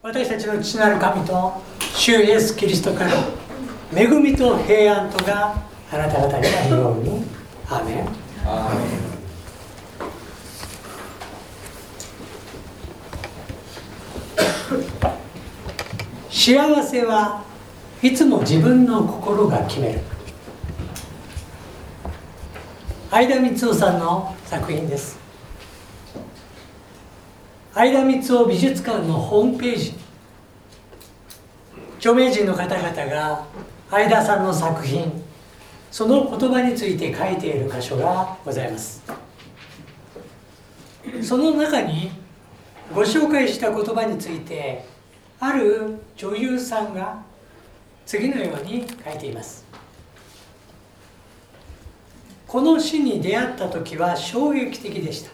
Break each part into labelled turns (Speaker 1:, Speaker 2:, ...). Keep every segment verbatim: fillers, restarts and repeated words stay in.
Speaker 1: 私たちの父なる神と主イエスキリストから恵みと平安とがあなた方にあるように。アーメン。
Speaker 2: アーメン。
Speaker 1: 幸せはいつも自分の心が決める。相田光夫さんの作品です。相田光夫美術館のホームページ、著名人の方々が相田さんの作品、その言葉について書いている箇所がございます。その中にご紹介した言葉について、ある女優さんが次のように書いています。この詩に出会った時は衝撃的でした。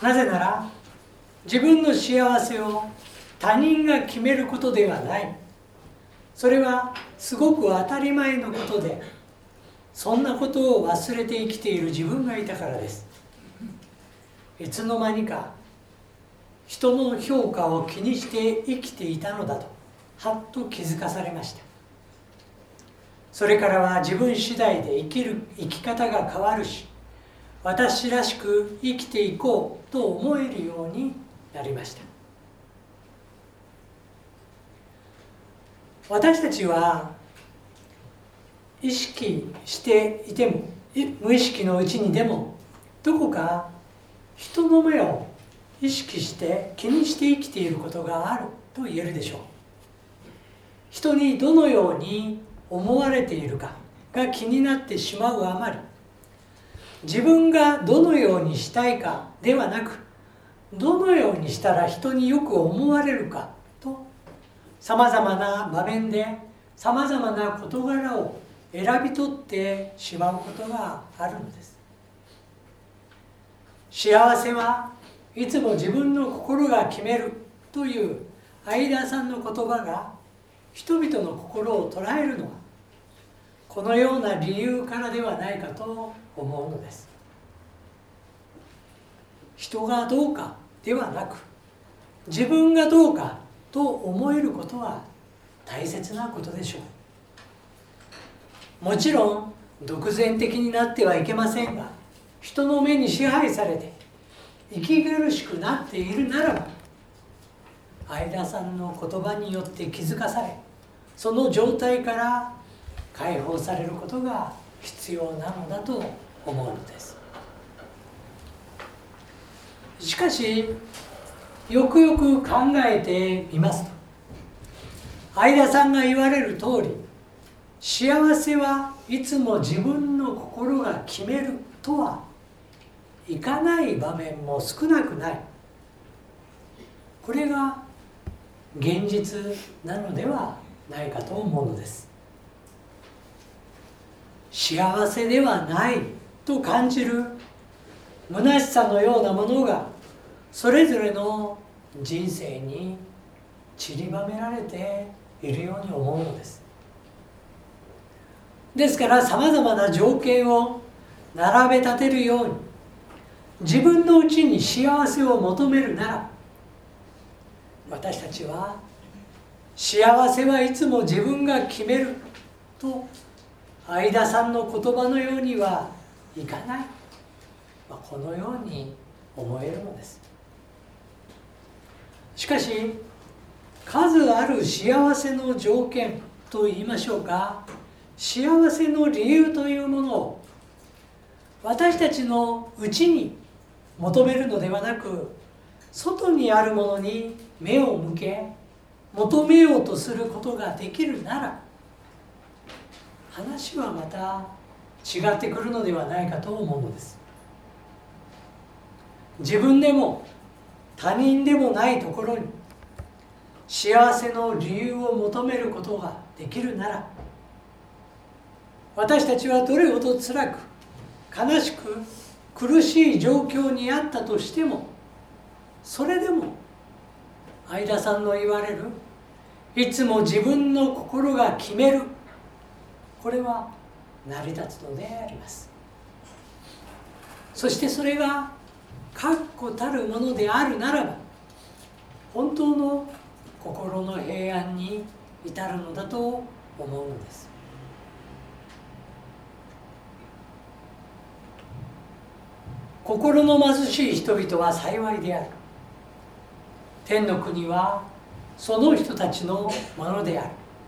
Speaker 1: なぜなら自分の幸せを他人が決めることではない。それはすごく当たり前のことで、そんなことを忘れて生きている自分がいたからです。いつの間にか人の評価を気にして生きていたのだとはっと気づかされました。それからは自分次第で生きる生き方が変わるし、私らしく生きていこうと思えるようになりました。私たちは意識していても無意識のうちにでもどこか人の目を意識して気にして生きていることがあると言えるでしょう。人にどのように思われているかが気になってしまうあまり、自分がどのようにしたいかではなく、どのようにしたら人によく思われるかと、さまざまな場面でさまざまな事柄を選び取ってしまうことがあるのです。幸せはいつも自分の心が決めるという相田さんの言葉が人々の心を捉えるのは、このような理由からではないかと思うのです。人がどうかではなく、自分がどうかと思えることは大切なことでしょう。もちろん独善的になってはいけませんが、人の目に支配されて息苦しくなっているならば、相田さんの言葉によって気づかされ、その状態から解放されることが必要なのだと思うのです。しかしよくよく考えてみますと、相田さんが言われる通り、幸せはいつも自分の心が決めるとはいかない場面も少なくない。これが現実なのではないかと思うのです。幸せではないと感じる虚しさのようなものがそれぞれの人生に散りばめられているように思うのです。ですからさまざまな条件を並べ立てるように、自分のうちに幸せを求めるなら、私たちは幸せはいつも自分が決めると相田さんの言葉のようにはいかない、まあ、このように思えるのです。しかし数ある幸せの条件といいましょうか、幸せの理由というものを私たちのうちに求めるのではなく、外にあるものに目を向け求めようとすることができるなら、話はまた違ってくるのではないかと思うのです。自分でも他人でもないところに幸せの理由を求めることができるなら、私たちはどれほど辛く悲しく苦しい状況にあったとしても、それでも相田さんの言われるいつも自分の心が決める、これは成り立つのであります。そしてそれが確固たるものであるならば、 本当の心の平安に至るのだと思うのです。心の貧しい人々は幸いである。天の国はその人たちのものである。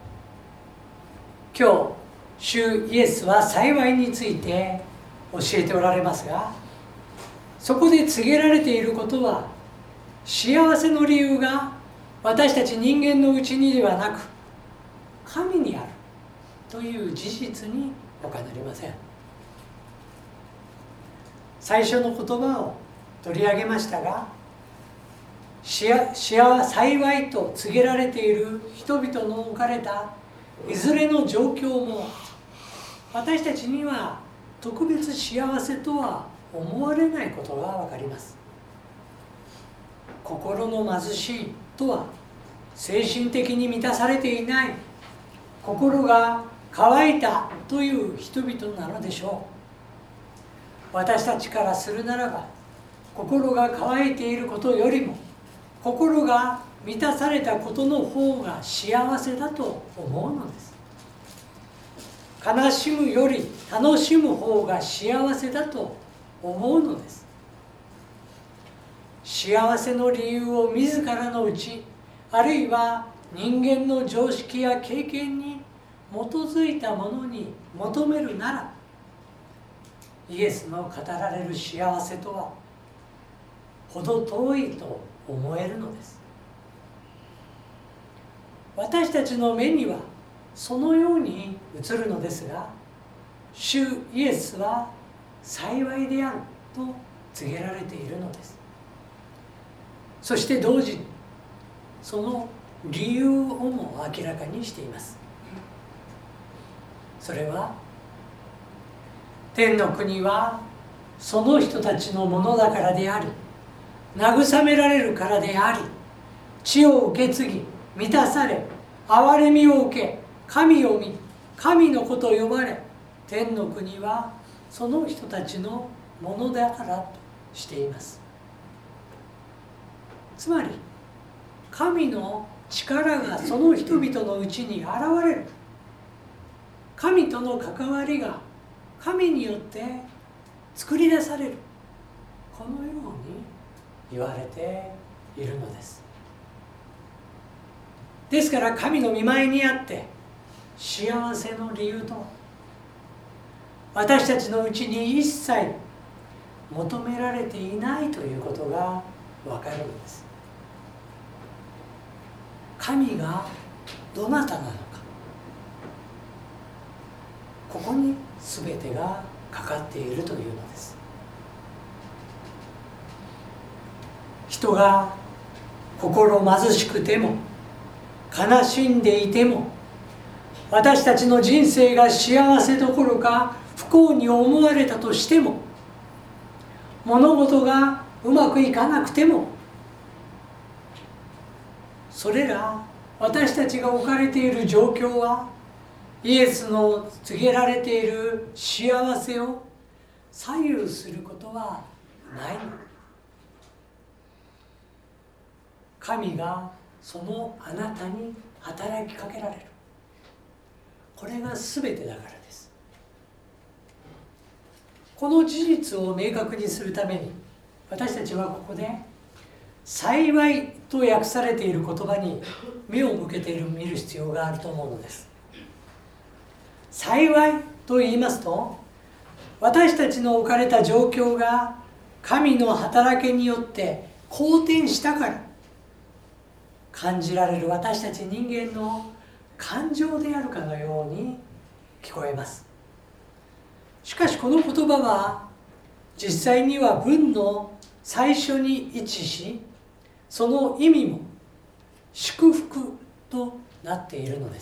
Speaker 1: 今日、主イエスは幸いについて教えておられますが、そこで告げられていることは、幸せの理由が私たち人間のうちにではなく神にあるという事実に他なりません。最初の言葉を取り上げましたが、幸幸いと告げられている人々の置かれたいずれの状況も、私たちには特別幸せとは思われないことが分かります。心の貧しいとは、精神的に満たされていない、心が乾いたという人々なのでしょう。私たちからするならば、心が乾いていることよりも心が満たされたことの方が幸せだと思うのです。悲しむより楽しむ方が幸せだと思うのです。幸せの理由を自らのうち、あるいは人間の常識や経験に基づいたものに求めるなら、イエスの語られる幸せとは程遠いと思えるのです。私たちの目にはそのように映るのですが、主イエスは幸いであると告げられているのです。そして同時にその理由をも明らかにしています。それは、天の国はその人たちのものだからであり、慰められるからであり、地を受け継ぎ満たされ、憐れみを受け神を見、神の子と呼ばれ、天の国はその人たちのものだからとしています。つまり、神の力がその人々のうちに現れる。神との関わりが神によって作り出される。このように言われているのです。ですから神の御前にあって幸せの理由とは、私たちのうちに一切求められていないということがわかるのです。神がどなたなのか、ここに全てがかかっているというのです。人が心貧しくても悲しんでいても、私たちの人生が幸せどころか不幸に思われたとしても、物事がうまくいかなくても、それら私たちが置かれている状況はイエスの告げられている幸せを左右することはないの。神がそのあなたに働きかけられる。これが全てだからです。この事実を明確にするために、私たちはここで幸いと訳されている言葉に目を向けている見る必要があると思うのです。幸いと言いますと、私たちの置かれた状況が神の働きによって好転したから感じられる私たち人間の感情であるかのように聞こえます。しかしこの言葉は実際には文の最初に位置し、その意味も祝福となっているのです。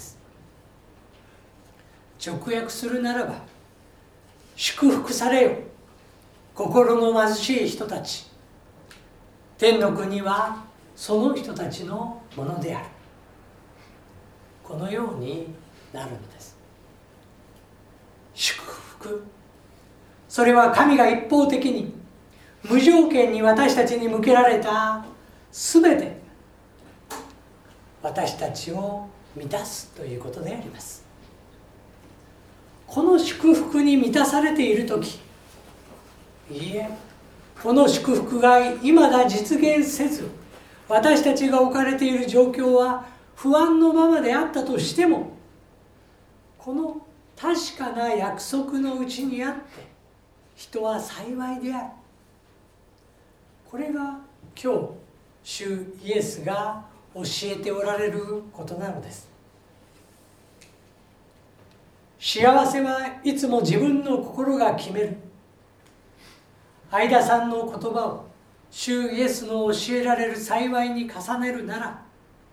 Speaker 1: 直訳するならば、祝福されよ心の貧しい人たち、天の国はその人たちのものである。このようになるのです。祝福、それは神が一方的に無条件に私たちに向けられたすべて私たちを満たすということであります。この祝福に満たされているとき、いいえ、この祝福が未だ実現せず、私たちが置かれている状況は不安のままであったとしても、この確かな約束のうちにあって人は幸いである。これが今日主イエスが教えておられることなのです。幸せはいつも自分の心が決める。相田さんの言葉を主イエスの教えられる幸いに重ねるなら、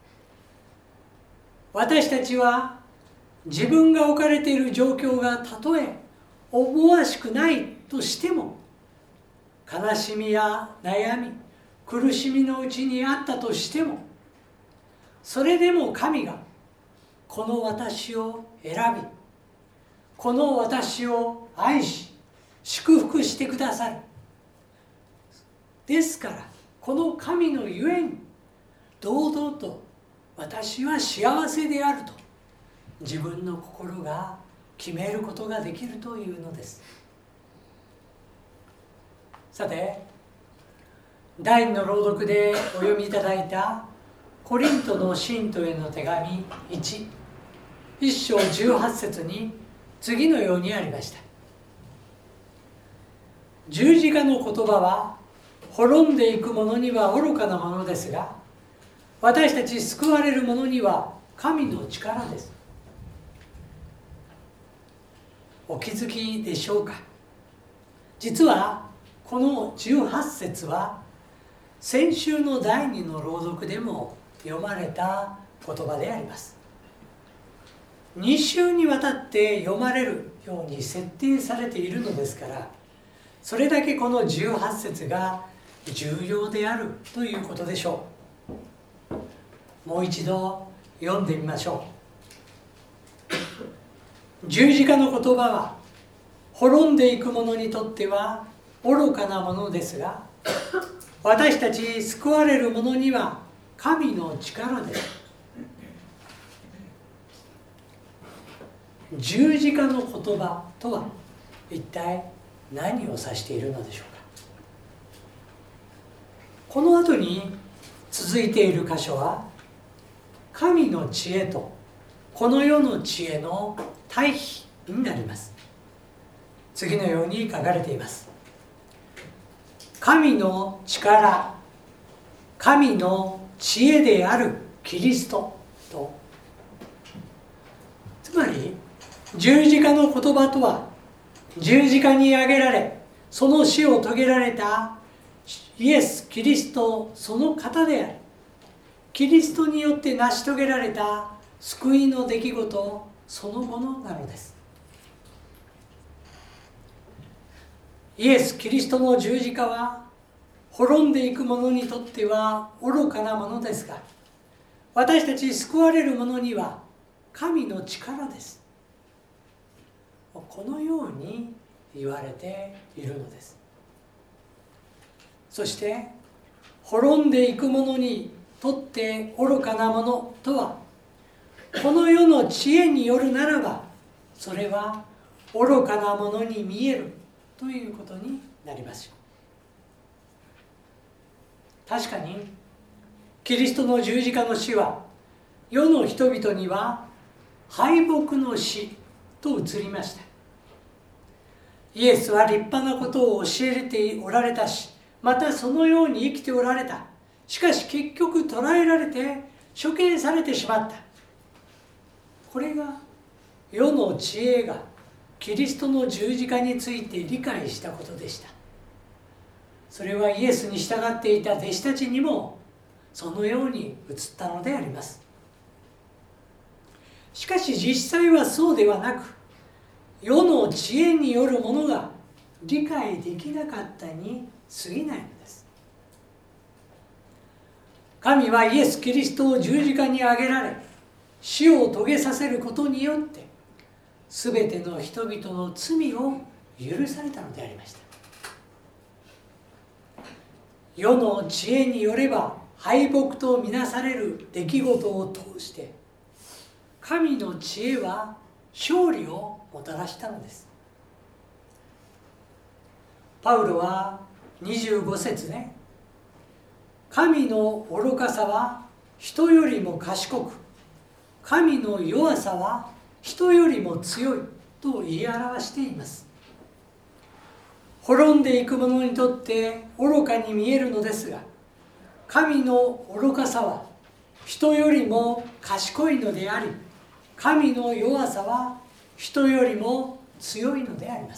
Speaker 1: 私たちは自分が置かれている状況がたとえ思わしくないとしても、悲しみや悩み、苦しみのうちにあったとしても、それでも神がこの私を選び、この私を愛し祝福してくださる。ですからこの神のゆえに堂々と私は幸せであると自分の心が決めることができるというのです。さて、第二の朗読でお読みいただいたコリントの信徒への手紙いち、いっ章じゅうはち節に次のようにありました。十字架の言葉は滅んでいく者には愚かなものですが、私たち救われる者には神の力です。お気づきでしょうか。実はこのじゅうはち節は先週の第二の朗読でも読まれた言葉であります。に週にわたって読まれるように設定されているのですから、それだけこのじゅうはち節が重要であるということでしょう。もう一度読んでみましょう。十字架の言葉は滅んでいく者にとっては愚かなものですが、私たち救われる者には神の力です。十字架の言葉とは一体何を指しているのでしょうか。この後に続いている箇所は、神の知恵とこの世の知恵の対比になります。次のように書かれています。神の力、神の知恵であるキリストと、つまり十字架の言葉とは、十字架に上げられその死を遂げられたイエス・キリストその方である。キリストによって成し遂げられた救いの出来事そのものなのです。イエス・キリストの十字架は滅んでいく者にとっては愚かなものですが、私たち救われる者には神の力です。このように言われているのです。そして滅んでいく者にとって愚かなものとは、この世の知恵によるならばそれは愚かなものに見えるということになりますよ。確かにキリストの十字架の死は世の人々には敗北の死と映りました。イエスは立派なことを教えておられたし、またそのように生きておられた。しかし結局捕らえられて処刑されてしまった。これが世の知恵がキリストの十字架について理解したことでした。それはイエスに従っていた弟子たちにもそのように映ったのであります。しかし実際はそうではなく、世の知恵によるものが理解できなかったに過ぎないのです。神はイエス・キリストを十字架に上げられ死を遂げさせることによって全ての人々の罪を許されたのでありました。世の知恵によれば敗北とみなされる出来事を通して神の知恵は勝利をもたらしたのです。パウロはにじゅうご節ね、神の愚かさは人よりも賢く、神の弱さは人よりも強いと言い表しています。滅んでいく者にとって愚かに見えるのですが、神の愚かさは人よりも賢いのであり、神の弱さは人よりも強いのであります。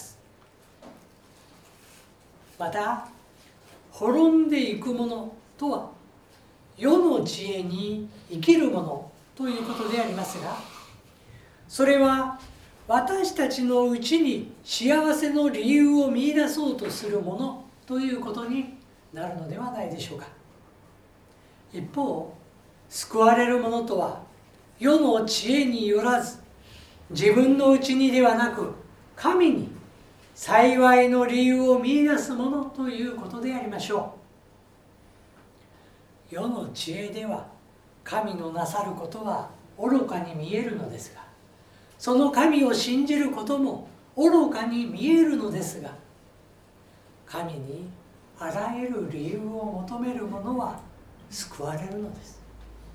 Speaker 1: また、滅んでいく者とは世の知恵に生きる者ということでありますが、それは私たちのうちに幸せの理由を見出そうとする者ということになるのではないでしょうか。一方、救われる者とは世の知恵によらず、自分のうちにではなく神に幸いの理由を見出す者ということでありましょう。世の知恵では神のなさることは愚かに見えるのですが、その神を信じることも愚かに見えるのですが、神にあらゆる理由を求める者は救われるのです。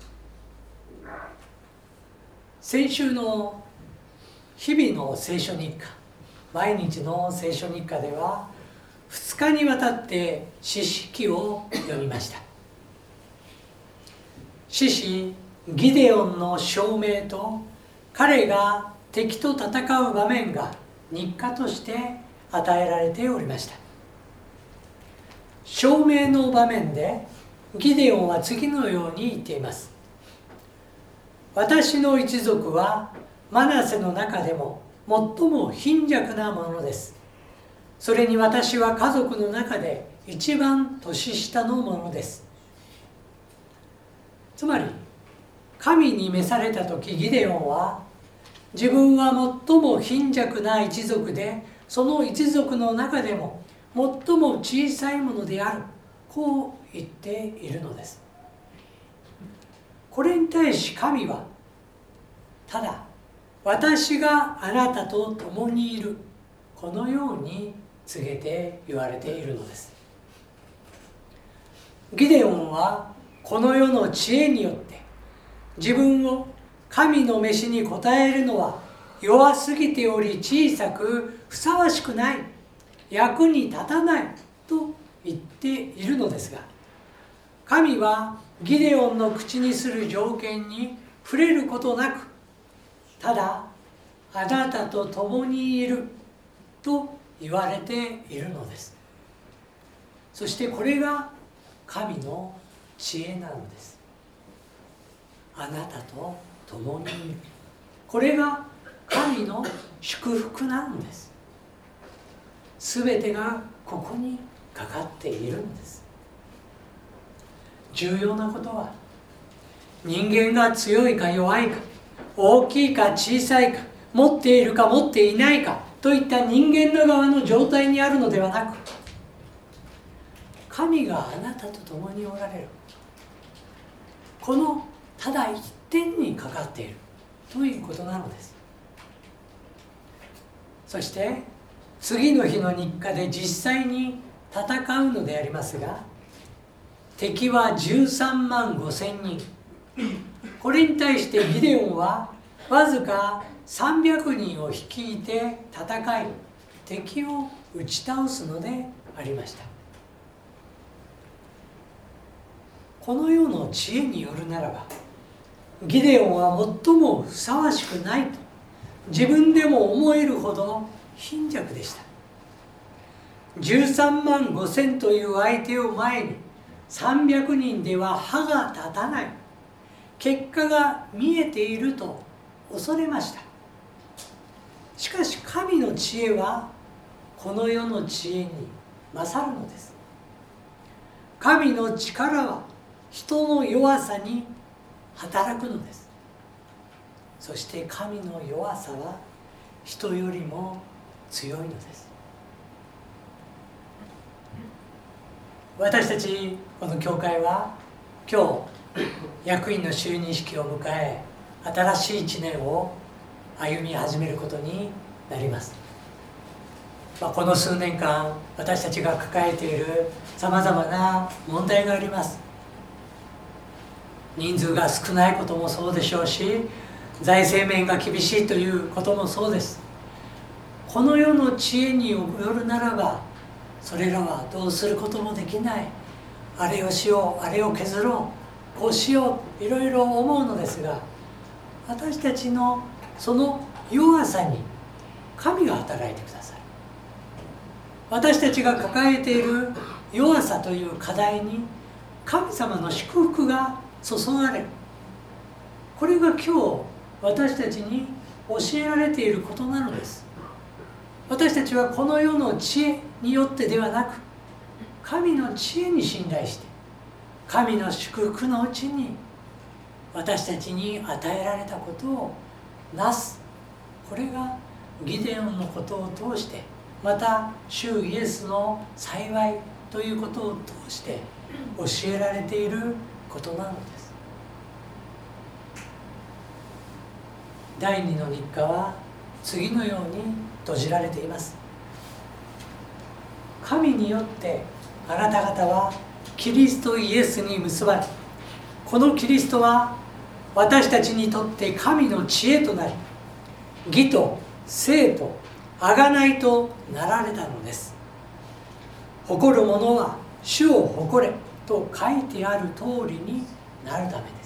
Speaker 1: 先週の日々の聖書日課、毎日の聖書日課ではふつかにわたって士師記を読みました。士師ギデオンの証明と彼が敵と戦う場面が日課として与えられておりました。証明の場面でギデオンは次のように言っています。私の一族はマナセの中でも最も貧弱なものです。それに私は家族の中で一番年下のものです。つまり神に召された時、ギデオンは自分は最も貧弱な一族で、その一族の中でも最も小さいものである、こう言っているのです。これに対し神は、ただ私があなたと共にいる、このように告げて言われているのです。ギデオンはこの世の知恵によって自分を神の召しに応えるのは弱すぎており小さくふさわしくない、役に立たないと言っているのですが、神はギデオンの口にする条件に触れることなく、ただあなたと共にいると言われているのです。そしてこれが神の知恵なのです。あなたと共にいる、これが神の祝福なのです。すべてがここにかかっているのです。重要なことは、人間が強いか弱いか、大きいか小さいか、持っているか持っていないかといった人間の側の状態にあるのではなく、神があなたと共におられる、このただ一点にかかっているということなのです。そして次の日の日課で実際に戦うのでありますが、敵はじゅうさんまんごせんにん。これに対してギデオンはわずかさんびゃくにんを率いて戦い、敵を打ち倒すのでありました。この世の知恵によるならば、ギデオンは最もふさわしくないと自分でも思えるほど貧弱でした。じゅうさんまんごせんという相手を前にさんびゃくにんでは歯が立たない、結果が見えていると恐れました。しかし神の知恵はこの世の知恵に勝るのです。神の力は人の弱さに働くのです。そして神の弱さは人よりも強いのです。私たちこの教会は今日役員の就任式を迎え、新しいいちねんを歩み始めることになります。まあ、この数年間私たちが抱えているさまざまな問題があります。人数が少ないこともそうでしょうし、財政面が厳しいということもそうです。この世の知恵によるならば、それらはどうすることもできない。あれをしよう、あれを削ろう、こうしよう、いろいろ思うのですが、私たちのその弱さに神が働いてください。私たちが抱えている弱さという課題に神様の祝福が注がれる。これが今日私たちに教えられていることなのです。私たちはこの世の知恵によってではなく、神の知恵に信頼して、神の祝福のうちに私たちに与えられたことをなす。これがギデオンのことを通して、また主イエスの幸いということを通して教えられていることなのです。第二の日課は次のように閉じられています。神によってあなた方はキリストイエスに結ばれ、このキリストは私たちにとって神の知恵となり、義と聖と贖いとなられたのです。誇る者は主を誇れと書いてある通りになるためです。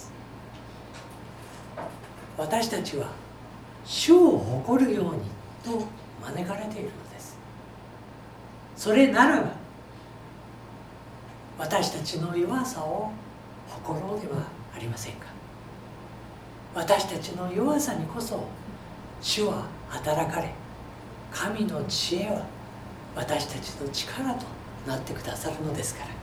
Speaker 1: 私たちは主を誇るようにと招かれているのです。それならば私たちの弱さを誇ろうではありませんか。私たちの弱さにこそ主は働かれ、神の知恵は私たちの力となってくださるのですから。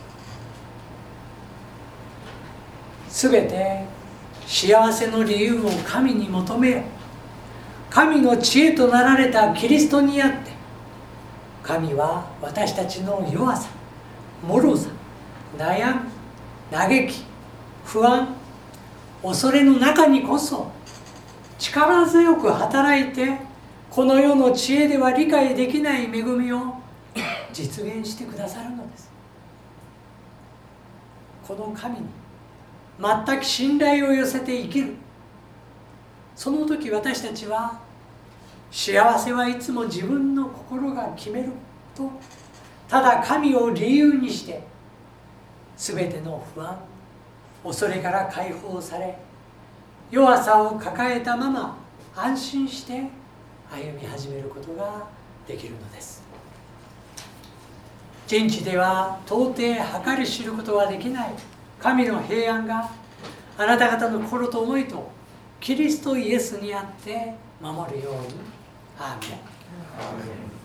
Speaker 1: すべて幸せの理由を神に求めよ。神の知恵となられたキリストにあって、神は私たちの弱さ、脆さ、悩み、嘆き、不安、恐れの中にこそ力強く働いて、この世の知恵では理解できない恵みを実現してくださるのです。この神に全く信頼を寄せて生きる。その時私たちは、幸せはいつも自分の心が決めるとただ神を理由にして、全ての不安、恐れから解放され、弱さを抱えたまま安心して歩み始めることができるのです。人知では到底計り知ることはできない神の平安があなた方の心と思いとキリストイエスにあって守るように。アーメン。